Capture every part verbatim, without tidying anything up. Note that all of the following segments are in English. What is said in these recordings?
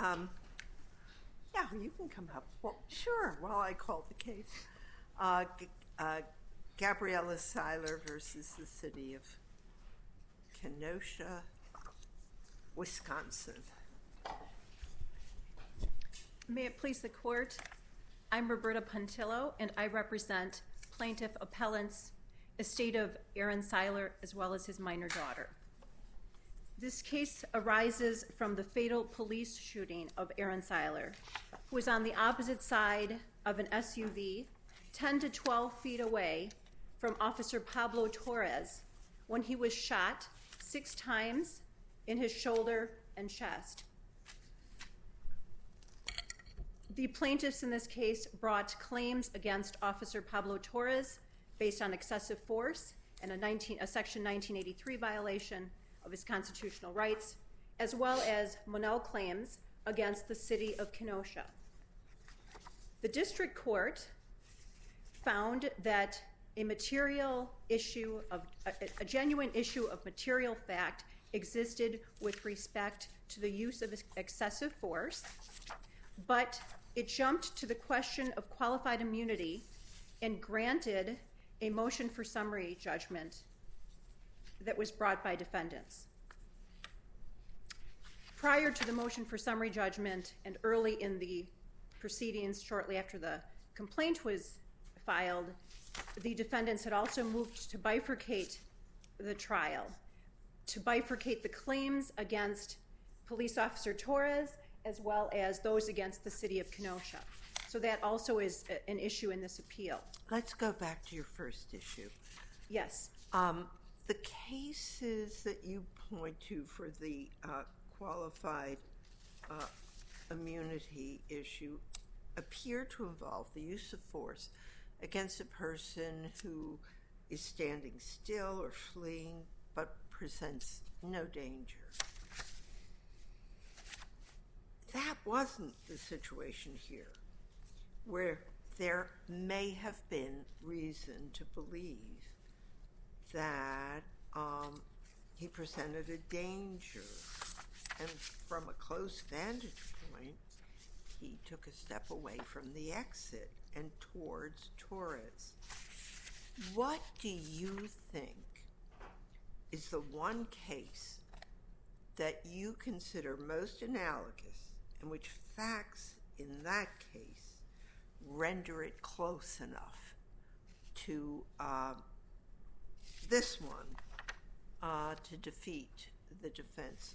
Um, yeah, you can come up. Well, sure, while I call the case. Uh, uh, Gabriella Seiler versus the City of Kenosha, Wisconsin. May it please the Court, I'm Roberta Puntillo, and I represent plaintiff appellants, estate of Aaron Seiler, as well as his minor daughter. This case arises from the fatal police shooting of Aaron Seiler, who was on the opposite side of an S U V, ten to twelve feet away from Officer Pablo Torres when he was shot six times in his shoulder and chest. The plaintiffs in this case brought claims against Officer Pablo Torres based on excessive force and a, nineteen, a Section nineteen eighty-three violation of his constitutional rights, as well as Monell claims against the City of Kenosha. The district court found that a material issue of a, a genuine issue of material fact existed with respect to the use of excessive force, but it jumped to the question of qualified immunity and granted a motion for summary judgment that was brought by defendants. Prior to the motion for summary judgment and early in the proceedings shortly after the complaint was filed, the defendants had also moved to bifurcate the trial, to bifurcate the claims against Police Officer Torres as well as those against the City of Kenosha. So that also is an issue in this appeal. Let's go back to your first issue. Yes. Um, the cases that you point to for the uh, qualified uh, immunity issue appear to involve the use of force against a person who is standing still or fleeing but presents no danger. That wasn't the situation here, where there may have been reason to believe that um, he presented a danger, and from a close vantage point, he took a step away from the exit and towards Torres. What do you think is the one case that you consider most analogous in which facts in that case render it close enough to uh, this one uh, to defeat the defense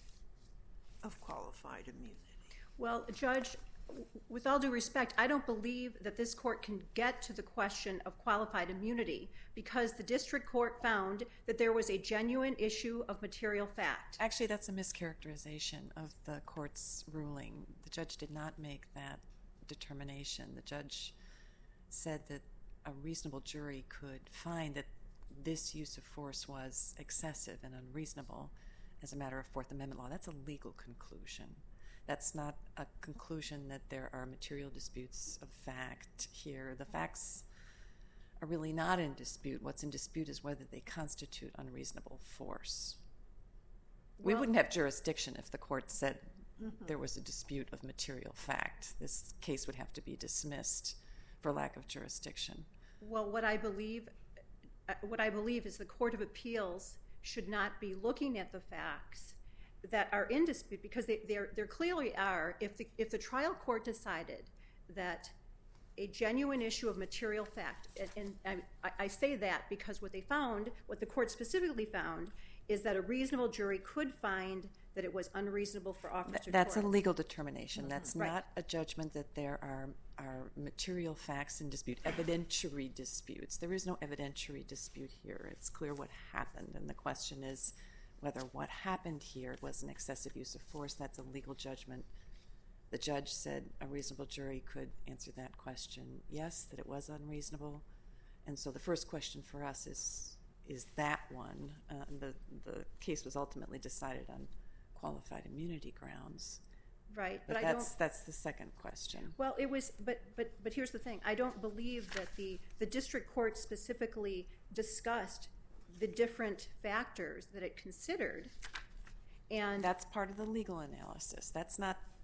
of qualified immunity? Well, Judge, with all due respect, I don't believe that this court can get to the question of qualified immunity because the district court found that there was a genuine issue of material fact. Actually, that's a mischaracterization of the court's ruling. The judge did not make that determination. The judge said that a reasonable jury could find that this use of force was excessive and unreasonable as a matter of Fourth Amendment law. That's a legal conclusion. That's not a conclusion that there are material disputes of fact here. The facts are really not in dispute. What's in dispute is whether they constitute unreasonable force. Well, we wouldn't have jurisdiction if the court said mm-hmm. there was a dispute of material fact. This case would have to be dismissed for lack of jurisdiction. Well, what I believe, what I believe is the Court of Appeals should not be looking at the facts that are in dispute because they there there clearly are. If the if the trial court decided that a genuine issue of material fact, and, and I, I say that because what they found, what the court specifically found, is that a reasonable jury could find that it was unreasonable for Officer That's Torres. a legal determination. Mm-hmm. That's right. not a judgment that there are are material facts in dispute, evidentiary disputes. There is no evidentiary dispute here. It's clear what happened, and the question is whether what happened here was an excessive use of force. That's a legal judgment. The judge said a reasonable jury could answer that question, yes, that it was unreasonable. And so the first question for us is, is that one? Uh, the, the case was ultimately decided on qualified immunity grounds. Right, but, but that's, I don't. That's the second question. Well, it was, but but but here's the thing. I don't believe that the the district court specifically discussed the different factors that it considered, and that's part of the legal analysis. That's not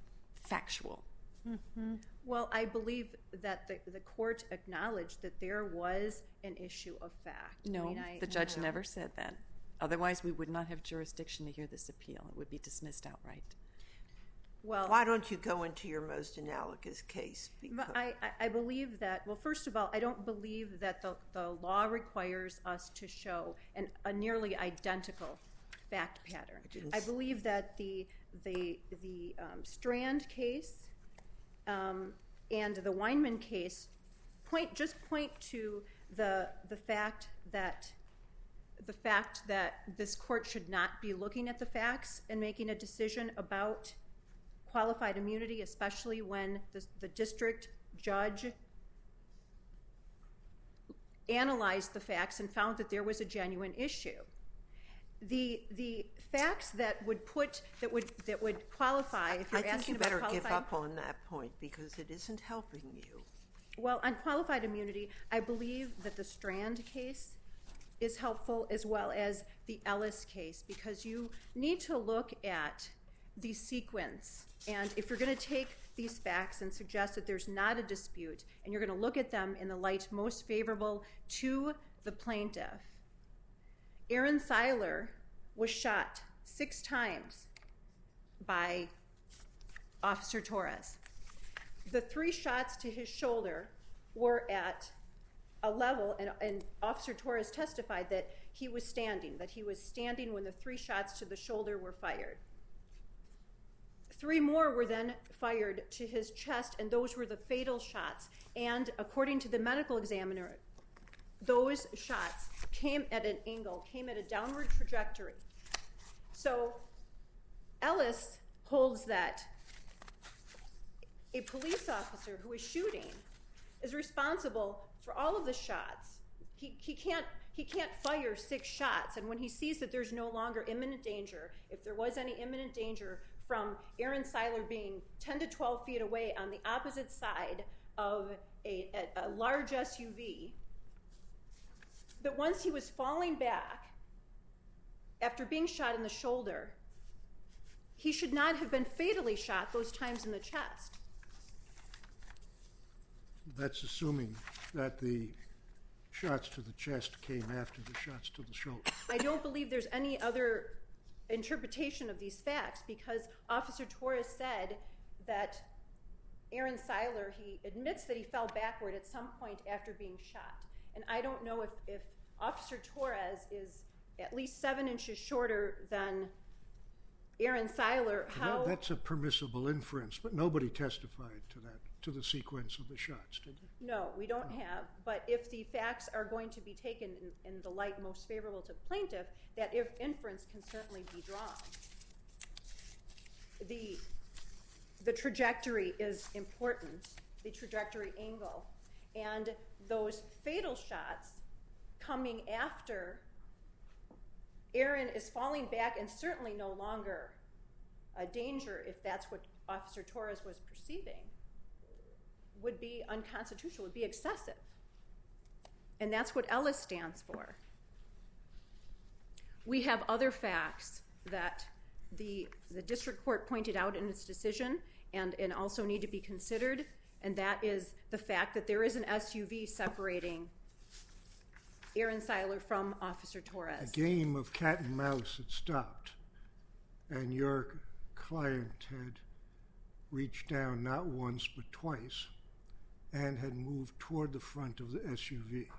factual. Mm-hmm. Well, I believe that the, the court acknowledged that there was an issue of fact. No, I mean, I, the judge no. never said that. Otherwise, we would not have jurisdiction to hear this appeal. It would be dismissed outright. Well, why don't you go into your most analogous case? Because I, I, I believe that, well, first of all, I don't believe that the, the law requires us to show an, a nearly identical fact pattern. I, I believe that the, the, the um, Strand case um, and the Weinman case point just point to the, the fact that the fact that this court should not be looking at the facts and making a decision about qualified immunity, especially when the, the district judge analyzed the facts and found that there was a genuine issue. The the facts that would put that would that would qualify, if you're I think asking you better about give qualified, up on that point because it isn't helping you. Well, on qualified immunity, I believe that the Strand case is helpful, as well as the Ellis case, because you need to look at the sequence. And if you're going to take these facts and suggest that there's not a dispute, and you're going to look at them in the light most favorable to the plaintiff, Aaron Seiler was shot six times by Officer Torres. The three shots to his shoulder were at a level, and, and Officer Torres testified that he was standing, that he was standing when the three shots to the shoulder were fired. Three more were then fired to his chest, and those were the fatal shots. And according to the medical examiner, those shots came at an angle, came at a downward trajectory. So Ellis holds that a police officer who is shooting is responsible for all of the shots. He, he can't he can't fire six shots, and when he sees that there's no longer imminent danger, if there was any imminent danger from Aaron Seiler being ten to twelve feet away on the opposite side of a, a, a large S U V, that once he was falling back after being shot in the shoulder, he should not have been fatally shot those times in the chest. That's assuming that the shots to the chest came after the shots to the shoulder. I don't believe there's any other interpretation of these facts, because Officer Torres said that Aaron Seiler, he admits that he fell backward at some point after being shot. And I don't know if, if Officer Torres is at least seven inches shorter than Aaron Seiler, how... Well, that's a permissible inference, but nobody testified to that, to the sequence of the shots, did they? No, we don't have. But if the facts are going to be taken in, in the light most favorable to the plaintiff, that if inference can certainly be drawn. The, the trajectory is important, the trajectory angle. And those fatal shots coming after Aaron is falling back and certainly no longer a danger, if that's what Officer Torres was perceiving, would be unconstitutional, would be excessive. And that's what Ellis stands for. We have other facts that the, the district court pointed out in its decision and, and also need to be considered, and that is the fact that there is an S U V separating Aaron Seiler from Officer Torres. The game of cat and mouse had stopped, and your client had reached down not once but twice and had moved toward the front of the S U V.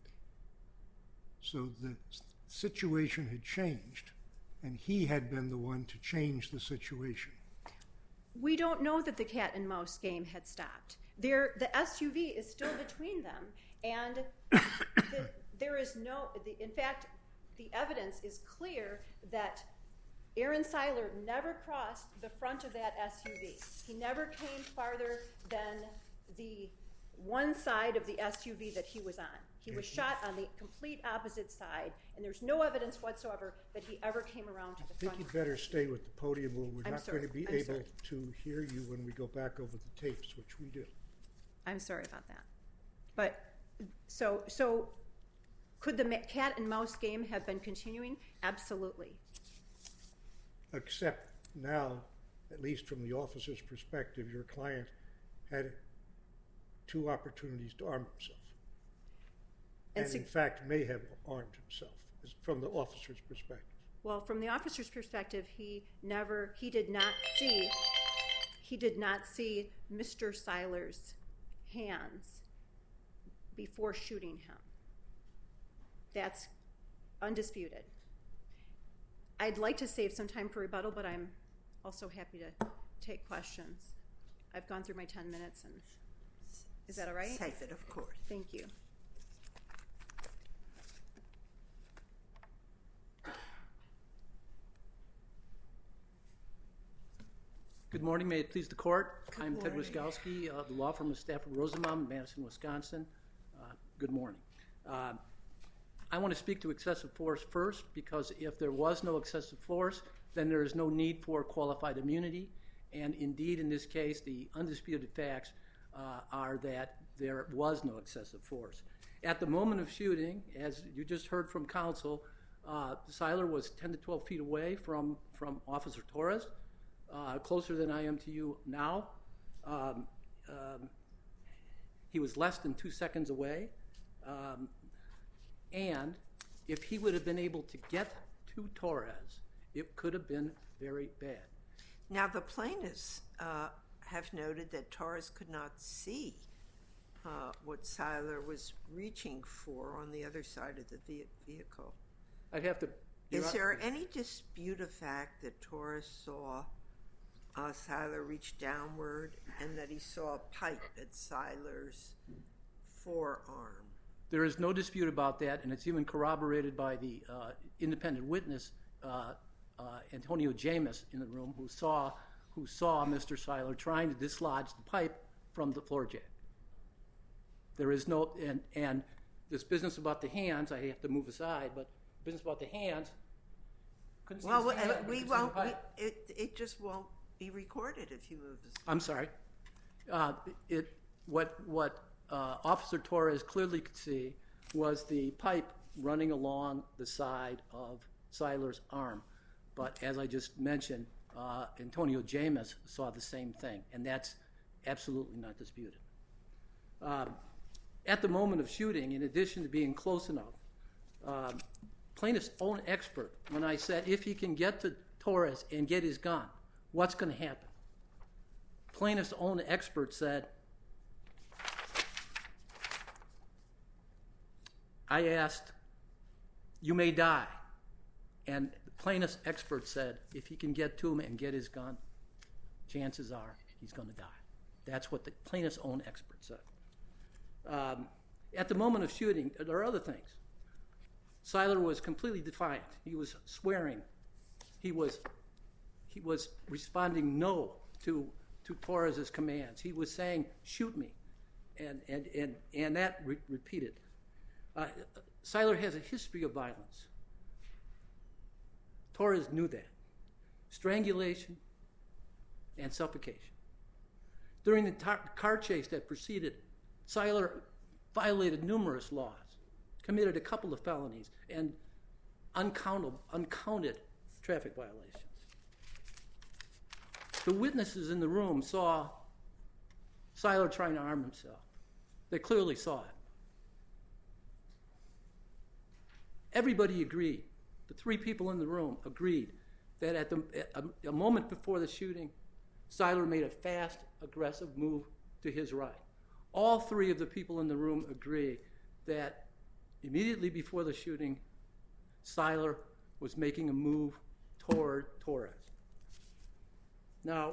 So the situation had changed, and he had been the one to change the situation. We don't know that the cat and mouse game had stopped. There, the S U V is still between them, and the, there is no, the, in fact, the evidence is clear that Aaron Seiler never crossed the front of that S U V. He never came farther than the one side of the S U V that he was on. He was shot on the complete opposite side, and there's no evidence whatsoever that he ever came around to the I think front. you'd better stay with the podium, or we're I'm not sorry. going to be I'm able sorry. to hear you when we go back over the tapes, which we do. I'm sorry about that. But so so could the ma- cat and mouse game have been continuing? Absolutely. Except now at least from the officer's perspective, your client had two opportunities to arm himself. And, and in fact, may have armed himself from the officer's perspective. Well, from the officer's perspective, he never, he did not see, he did not see Mister Seiler's hands before shooting him. That's undisputed. I'd like to save some time for rebuttal, but I'm also happy to take questions. I've gone through my ten minutes, and is that all right? Save it, of course. Thank you. Good morning. May it please the court. Good I'm morning. Ted Wiskowski of the law firm of Stafford Rosenbaum in Madison, Wisconsin. Uh, good morning. Uh, I want to speak to excessive force first, because if there was no excessive force, then there is no need for qualified immunity. And indeed, in this case, the undisputed facts uh, are that there was no excessive force. At the moment of shooting, as you just heard from counsel, uh, Seiler was ten to twelve feet away from, from Officer Torres, uh, closer than I am to you now. Um, um, he was less than two seconds away. Um, and if he would have been able to get to Torres, it could have been very bad. Now, the plaintiffs uh, have noted that Torres could not see uh, what Seiler was reaching for on the other side of the ve- vehicle. I'd have to... Is there any dispute of fact that Torres saw uh, Seiler reach downward and that he saw a pipe at Seiler's forearm? There is no dispute about that, and it's even corroborated by the uh, independent witness, uh, uh, Antonio James, in the room, who saw who saw Mister Seiler trying to dislodge the pipe from the floor jack. There is no, and, and this business about the hands, I have to move aside, but business about the hands, couldn't see Well, his hand, uh, but we could see the won't. We, pipe. it it just won't be recorded if you move this. I'm sorry. Uh, it what what uh, Officer Torres clearly could see was the pipe running along the side of Seiler's arm. But as I just mentioned, uh, Antonio James saw the same thing, and that's absolutely not disputed. Um, at the moment of shooting, in addition to being close enough, um, plaintiff's own expert, when I said if he can get to Torres and get his gun, what's going to happen? Plaintiff's own expert said, I asked, you may die. And the plaintiff's expert said, if he can get to him and get his gun, chances are he's going to die. That's what the plaintiff's own expert said. Um, at the moment of shooting, there are other things. Seiler was completely defiant. He was swearing. He was he was responding no to to Torres's commands. He was saying, shoot me. And and and, and that re- repeated. Uh, Seiler has a history of violence. Torres knew that. Strangulation and suffocation. During the tar- car chase that preceded, Seiler violated numerous laws, committed a couple of felonies, and uncountable, uncounted traffic violations. The witnesses in the room saw Seiler trying to arm himself. They clearly saw it. Everybody agreed. The three people in the room agreed that at, the, at a, a moment before the shooting, Seiler made a fast, aggressive move to his right. All three of the people in the room agree that immediately before the shooting, Seiler was making a move toward Torres. Now,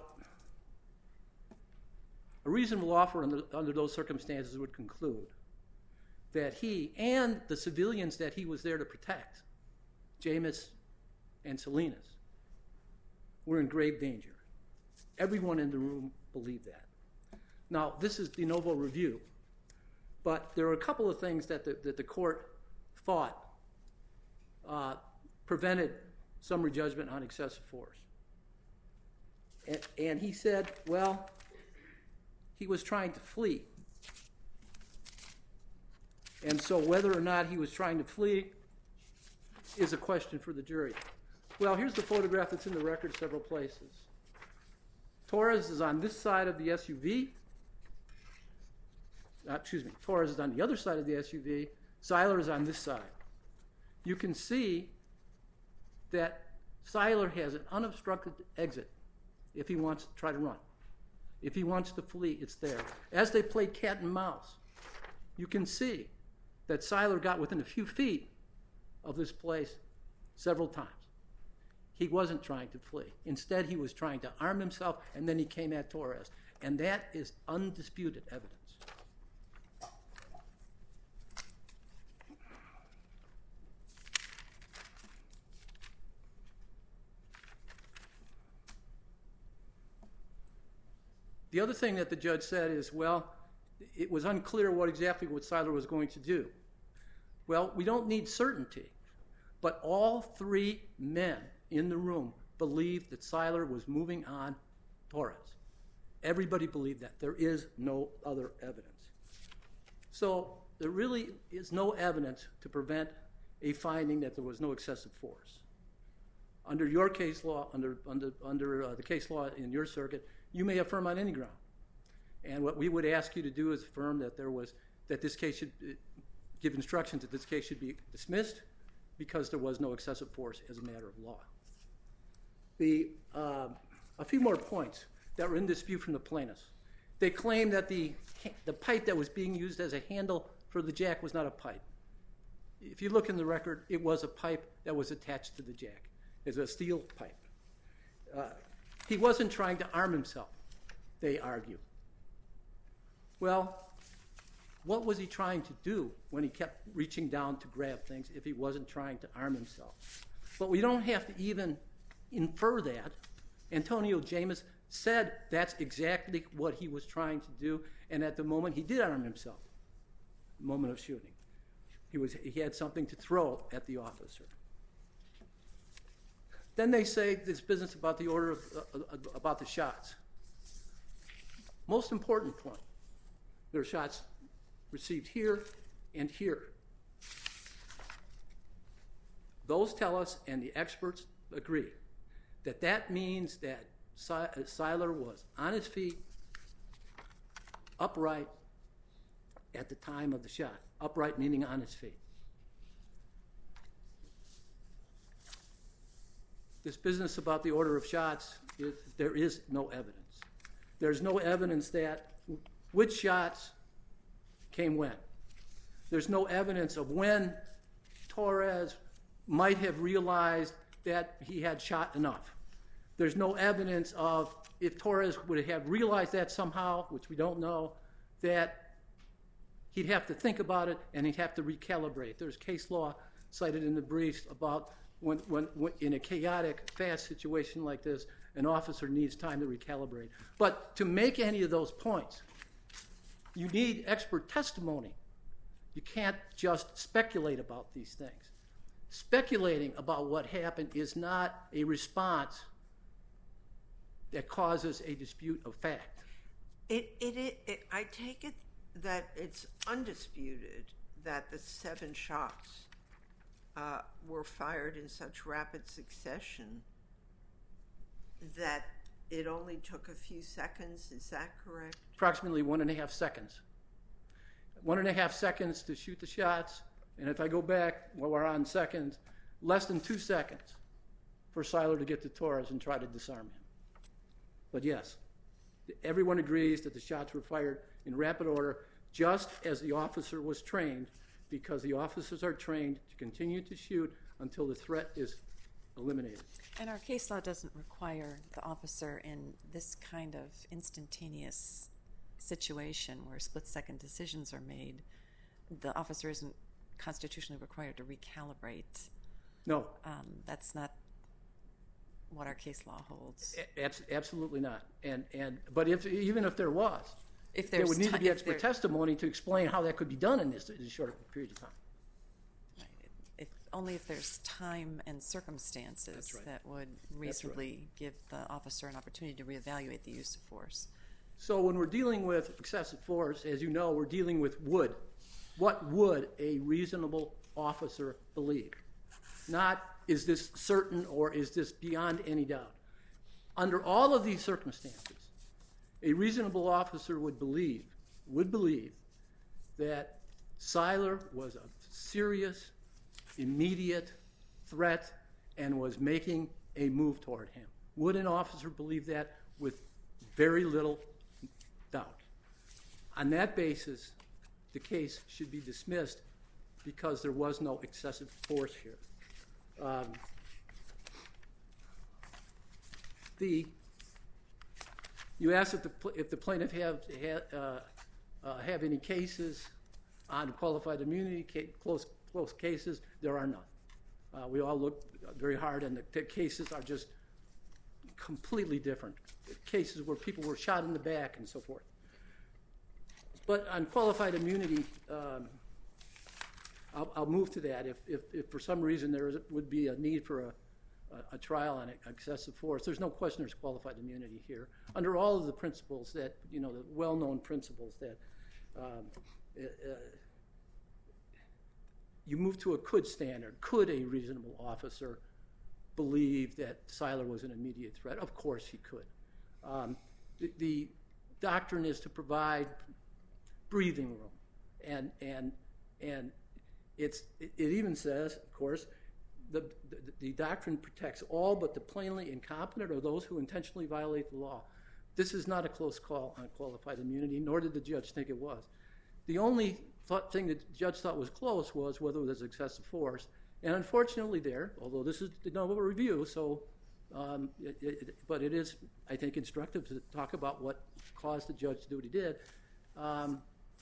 a reasonable offer under, under those circumstances would conclude that he and the civilians that he was there to protect, James and Salinas, were in grave danger. Everyone in the room believed that. Now, this is de novo review, but there are a couple of things that the, that the court thought uh, prevented summary judgment on excessive force. And, and he said, well, he was trying to flee. And so whether or not he was trying to flee is a question for the jury. Well, here's the photograph that's in the record several places. Torres is on this side of the S U V. Uh, excuse me, Torres is on the other side of the S U V. Seiler is on this side. You can see that Seiler has an unobstructed exit if he wants to try to run. If he wants to flee, it's there. As they played cat and mouse, you can see that Seiler got within a few feet of this place several times. He wasn't trying to flee. Instead, he was trying to arm himself, and then he came at Torres. And that is undisputed evidence. The other thing that the judge said is, well, it was unclear what exactly what Seiler was going to do. Well, we don't need certainty, but all three men in the room believed that Seiler was moving on Torres. Everybody believed that. There is no other evidence. So there really is no evidence to prevent a finding that there was no excessive force. Under your case law, under, under, under uh, the case law in your circuit, you may affirm on any ground. And what we would ask you to do is affirm that there was, that this case should, give instructions that this case should be dismissed because there was no excessive force as a matter of law. The, uh, a few more points that were in dispute from the plaintiffs. They claim that the, the pipe that was being used as a handle for the jack was not a pipe. If you look in the record, it was a pipe that was attached to the jack. It's a steel pipe. Uh, he wasn't trying to arm himself, they argue. Well, what was he trying to do when he kept reaching down to grab things if he wasn't trying to arm himself? But we don't have to even infer that. Antonio James said that's exactly what he was trying to do, and at the moment he did arm himself, the moment of shooting. He, was, he had something to throw at the officer. Then they say this business about the order of, uh, about the shots. Most important point, there are shots received here and here. Those tell us, and the experts agree, that that means that Seiler was on his feet, upright at the time of the shot. Upright meaning on his feet. This business about the order of shots, is, there is no evidence. There's no evidence that which shots came when. There's no evidence of when Torres might have realized that he had shot enough. There's no evidence of if Torres would have realized that somehow, which we don't know, that he'd have to think about it and he'd have to recalibrate. There's case law cited in the briefs about when, when, when in a chaotic, fast situation like this, an officer needs time to recalibrate. But to make any of those points, you need expert testimony. You can't just speculate about these things. Speculating about what happened is not a response that causes a dispute of fact. It, it, it, it, I take it that it's undisputed that the seven shots uh, were fired in such rapid succession that it only took a few seconds. Is that correct? Approximately one and a half seconds. One and a half seconds to shoot the shots, and if I go back while we're on seconds, less than two seconds for Seiler to get to Torres and try to disarm him. But yes, everyone agrees that the shots were fired in rapid order, just as the officer was trained, because the officers are trained to continue to shoot until the threat is eliminated. And our case law doesn't require the officer in this kind of instantaneous situation where split-second decisions are made. The officer isn't constitutionally required to recalibrate. No. Um, that's not what our case law holds. A- absolutely not. And and but if even if there was, if there would need to be expert there, testimony to explain how that could be done in this, in this short period of time. Right. If, only if there's time and circumstances right. that would reasonably right. give the officer an opportunity to reevaluate the use of force. So when we're dealing with excessive force, as you know, we're dealing with would. What would a reasonable officer believe? Not is this certain or is this beyond any doubt. Under all of these circumstances, a reasonable officer would believe, would believe that Seiler was a serious, immediate threat and was making a move toward him. Would an officer believe that? With very little doubt. On that basis, the case should be dismissed because there was no excessive force here. Um, the you asked if the if the plaintiff have have, uh, uh, have any cases on qualified immunity, close close cases. There are none. Uh, we all looked very hard, and the, the cases are just completely different. Cases where people were shot in the back and so forth. But on qualified immunity, um, I'll, I'll move to that. If, if, if for some reason there is, would be a need for a, a, a trial on excessive force, there's no question there's qualified immunity here. Under all of the principles that, you know, the well-known principles that um, uh, you move to a could standard. Could a reasonable officer believe that Seiler was an immediate threat? Of course he could. Um, the, the doctrine is to provide breathing room, and and and it's it, it even says, of course, the, the the doctrine protects all but the plainly incompetent or those who intentionally violate the law. This is not a close call on qualified immunity, nor did the judge think it was. The only thought, thing that the judge thought was close was whether there's excessive force, and unfortunately there, although this is de novo review, so um, it, it, but it is, I think, instructive to talk about what caused the judge to do what he did. Um,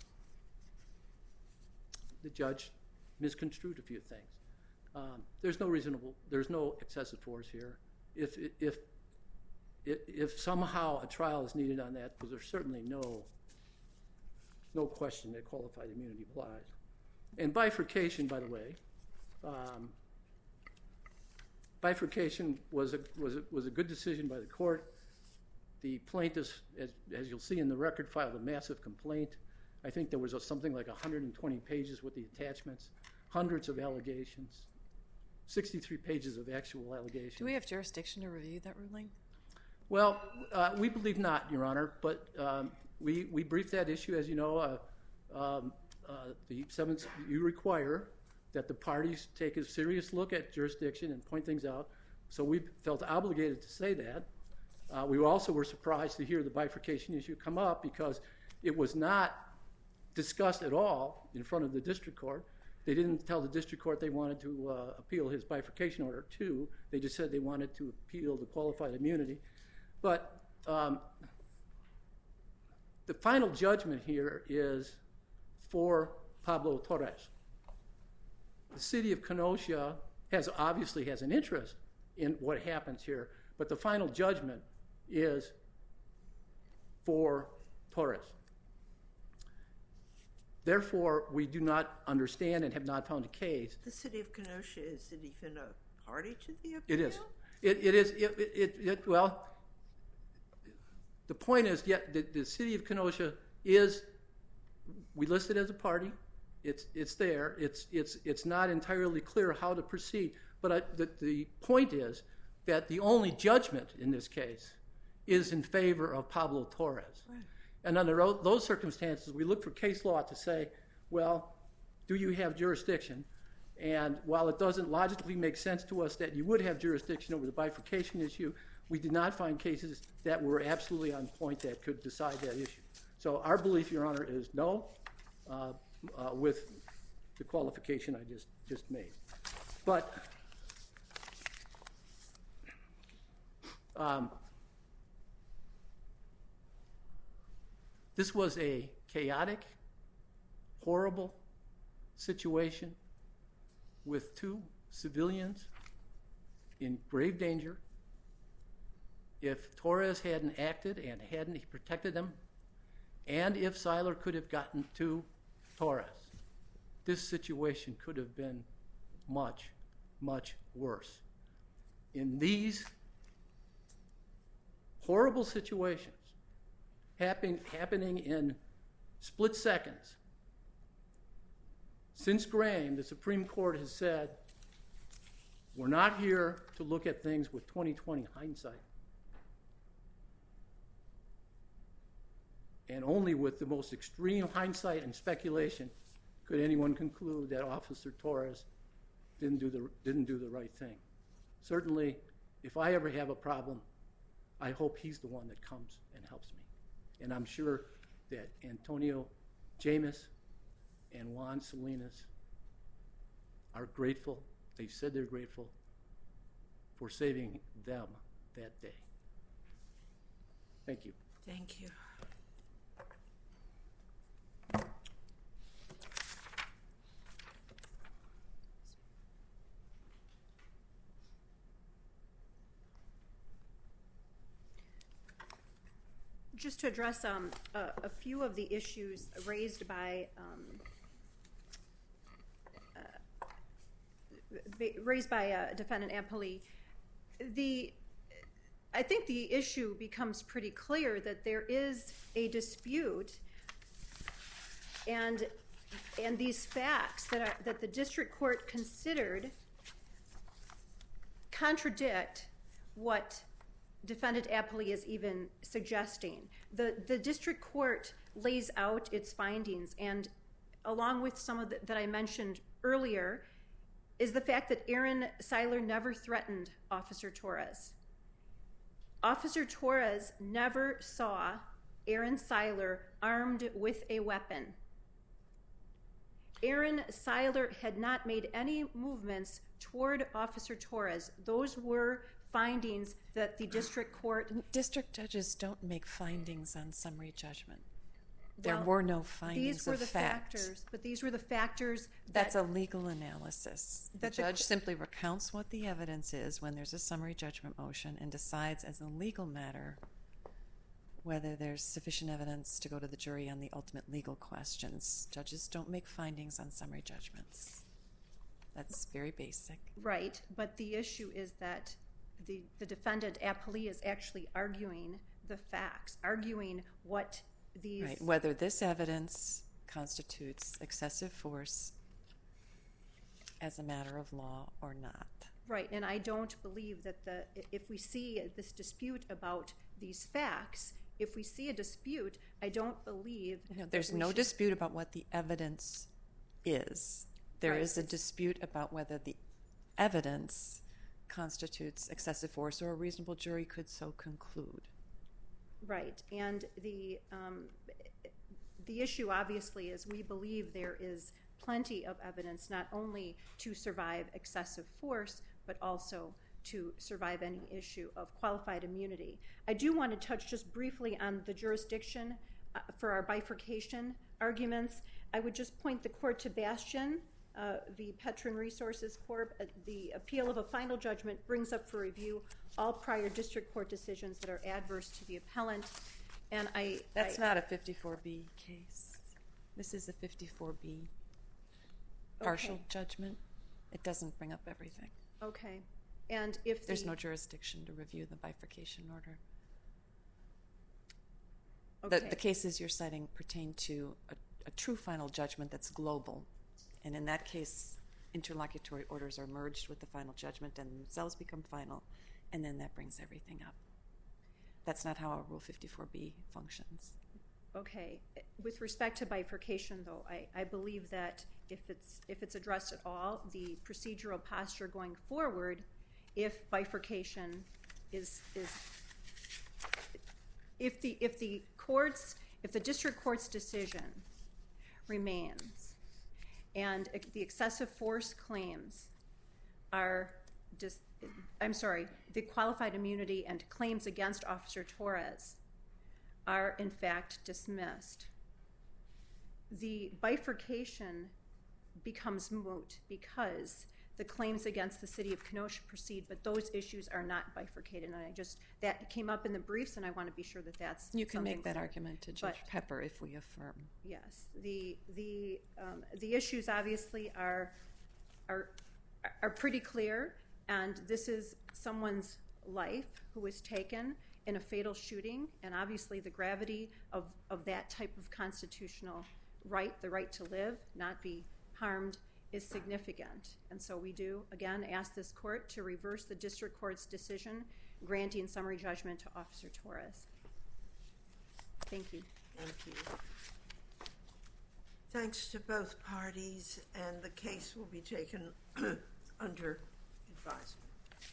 the judge misconstrued a few things. Um, there's no reasonable, there's no excessive force here. If if if, if somehow a trial is needed on that, because there's certainly no no question that qualified immunity applies. And bifurcation, by the way, um, bifurcation was a was a, was a good decision by the court. The plaintiffs, as, as you'll see in the record, filed a massive complaint. I think there was a, something like one hundred twenty pages with the attachments, hundreds of allegations, sixty-three pages of actual allegations. Do we have jurisdiction to review that ruling? Well, uh, we believe not, Your Honor, but um, we, we briefed that issue. As you know, uh, um, uh, the seventh, you require that the parties take a serious look at jurisdiction and point things out, so we felt obligated to say that. Uh, we also were surprised to hear the bifurcation issue come up because it was not discussed at all in front of the district court. They didn't tell the district court they wanted to uh, appeal his bifurcation order too. They just said they wanted to appeal the qualified immunity. But um, the final judgment here is for Pablo Torres. The city of Kenosha has obviously has an interest in what happens here, but the final judgment is for Torres. Therefore, we do not understand and have not found a case. The city of Kenosha, is it even a party to the appeal? It is. It, it is. It, it, it, well, the point is, yet the, the city of Kenosha is, we list it as a party. It's it's there. It's it's it's not entirely clear how to proceed. But I, the the point is that the only judgment in this case is in favor of Pablo Torres. Right. And under those circumstances, we look for case law to say, well, do you have jurisdiction? And while it doesn't logically make sense to us that you would have jurisdiction over the bifurcation issue, we did not find cases that were absolutely on point that could decide that issue. So our belief, Your Honor, is no, uh, uh, with the qualification I just, just made. But um, this was a chaotic, horrible situation with two civilians in grave danger. If Torres hadn't acted and hadn't he protected them, and if Seiler could have gotten to Torres, this situation could have been much, much worse. In these horrible situations, happen, happening in split seconds, since Graham, the Supreme Court has said, we're not here to look at things with twenty twenty hindsight. And only with the most extreme hindsight and speculation could anyone conclude that Officer Torres didn't do the, didn't do the right thing. Certainly, if I ever have a problem, I hope he's the one that comes and helps me. And I'm sure that Antonio James and Juan Salinas are grateful. They've said they're grateful for saving them that day. Thank you. Thank you. Just to address um, a, a few of the issues raised by um, uh, raised by uh, defendant Appellee, the I think the issue becomes pretty clear that there is a dispute, and and these facts that are that the district court considered contradict what defendant Appellee is even suggesting. The the district court lays out its findings, and along with some of the, that I mentioned earlier, is the fact that Aaron Seiler never threatened Officer Torres. Officer Torres never saw Aaron Seiler armed with a weapon. Aaron Seiler had not made any movements toward Officer Torres. Those were findings that the district court... District judges don't make findings on summary judgment. There Well, were no findings These were of the fact. factors, but these were the factors That's that... a legal analysis. The that the judge co- simply recounts what the evidence is when there's a summary judgment motion and decides as a legal matter whether there's sufficient evidence to go to the jury on the ultimate legal questions. Judges don't make findings on summary judgments. That's very basic. Right, but the issue is that the, the defendant, Appellee, is actually arguing the facts, arguing what these... Right, whether this evidence constitutes excessive force as a matter of law or not. Right, and I don't believe that the if we see this dispute about these facts, if we see a dispute, I don't believe... No, there's no should... dispute about what the evidence is. There Right. is a dispute about whether the evidence constitutes excessive force, or a reasonable jury could so conclude. Right, and the um, the issue obviously is we believe there is plenty of evidence not only to survive excessive force, but also to survive any issue of qualified immunity. I do want to touch just briefly on the jurisdiction uh, for our bifurcation arguments. I would just point the court to Bastian uh, v. Petron Resources Corp. Uh, the appeal of a final judgment brings up for review all prior district court decisions that are adverse to the appellant. And I... That's I, not a fifty-four B case. This is a fifty-four B partial Okay. judgment. It doesn't bring up everything. Okay. And if There's the, no jurisdiction to review the bifurcation order. okay. The, the cases you're citing pertain to a, a true final judgment that's global. And in that case, interlocutory orders are merged with the final judgment and themselves become final, and then that brings everything up. That's not how a Rule fifty-four B functions. Okay. With respect to bifurcation, though, I, I believe that if it's if it's addressed at all, the procedural posture going forward, if bifurcation is is if the if the courts if the district court's decision remains and the excessive force claims are dis, I'm sorry, the qualified immunity and claims against Officer Torres are in fact dismissed, the bifurcation becomes moot because the claims against the city of Kenosha proceed, but those issues are not bifurcated. And I just, that came up in the briefs, and I want to be sure that that's You can make something- that argument to Judge but- Pepper if we affirm. Yes, the the um, the issues obviously are are are pretty clear, and this is someone's life who was taken in a fatal shooting, and obviously the gravity of of that type of constitutional right, the right to live, not be harmed, is significant. And so we do again ask this court to reverse the district court's decision granting summary judgment to Officer Torres. Thank you. Thank you. Thanks to both parties, and the case will be taken under advisement.